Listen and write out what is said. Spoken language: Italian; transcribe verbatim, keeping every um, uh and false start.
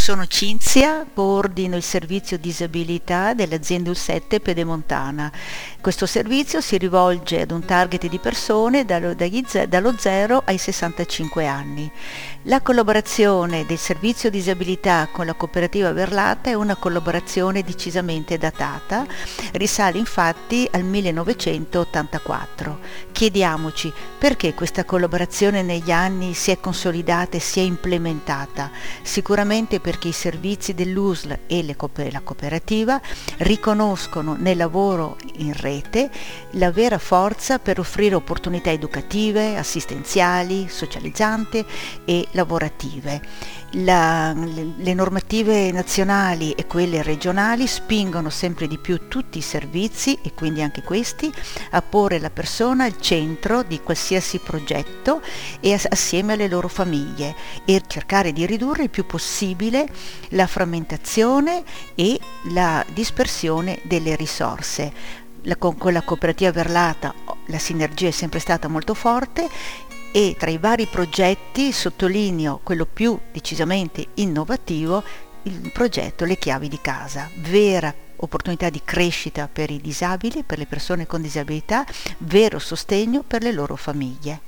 Sono Cinzia, coordino il servizio disabilità dell'azienda U sette Pedemontana. Questo servizio si rivolge ad un target di persone dallo, dagli ze- dallo zero ai sessantacinque anni. La collaborazione del servizio disabilità con la cooperativa Verlata è una collaborazione decisamente datata, risale infatti al millenovecentottantaquattro. Chiediamoci perché questa collaborazione negli anni si è consolidata e si è implementata. Sicuramente perché i servizi dell'U S L e le coop- la cooperativa riconoscono nel lavoro in rete la vera forza per offrire opportunità educative, assistenziali, socializzanti e lavorative. La- le, le normative nazionali e quelle regionali spingono sempre di più tutti i servizi, e quindi anche questi, a porre la persona al centro di qualsiasi progetto e ass- assieme alle loro famiglie, e cercare di ridurre il più possibile la frammentazione e la dispersione delle risorse. La, con, con la cooperativa Verlata la sinergia è sempre stata molto forte, e tra i vari progetti sottolineo quello più decisamente innovativo, il progetto Le Chiavi di Casa, vera opportunità di crescita per i disabili, per le persone con disabilità, vero sostegno per le loro famiglie.